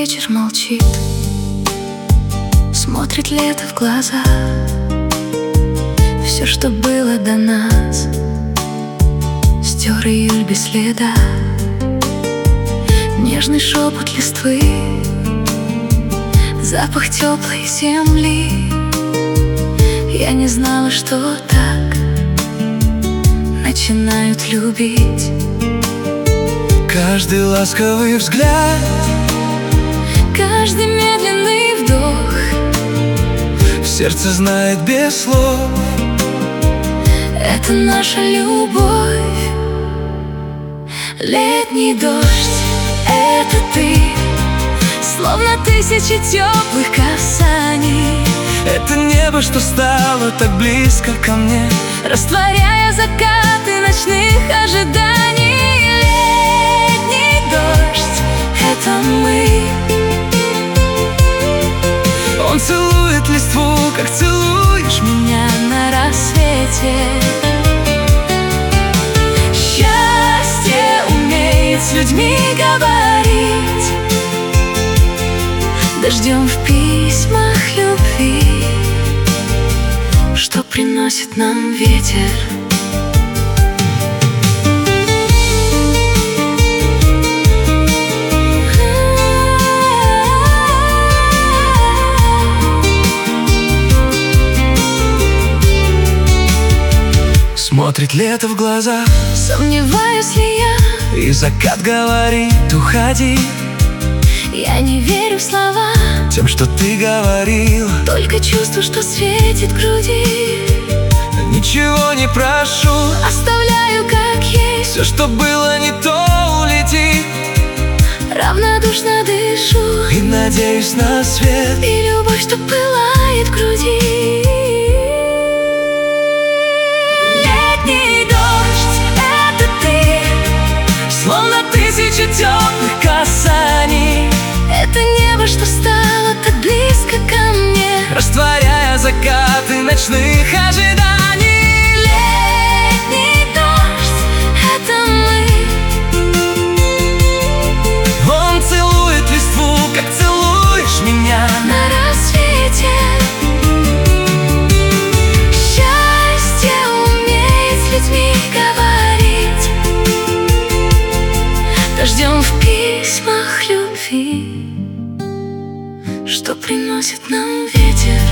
вечер молчит, смотрит лето в глаза. Все, что было до нас, стер июль без следа. Нежный шепот листвы, запах теплой земли. Я не знала, что так начинают любить. Каждый ласковый взгляд, каждый медленный вдох, сердце знает без слов. Это наша любовь. Летний дождь — это ты, словно тысячи теплых касаний. Это небо, что стало так близко ко мне, растворяя закаты ночных ожиданий. Летний дождь — это мы. Он целует листву, как целуешь меня на рассвете. Счастье умеет с людьми говорить, дождем в письмах любви, что приносит нам ветер. Смотрит лето в глаза, сомневаюсь ли я, и закат говорит: уходи. Я не верю в слова, тем, что ты говорил, только чувство, что светит в груди. Ничего не прошу, оставляю как есть. Все, что было не то, улетит. Равнодушно дышу и надеюсь на свет и любовь, что пылает в груди. Летний дождь — это ты, словно тысячи теплых касаний. Это небо, что стало так близко ко мне, растворяя закаты ночных ожиданий. Летний дождь — это мы. Он целует листву, как целуешь меня на рассвете. Счастье умеет с людьми говорить, дождем в письмах любви, что приносит нам ветер.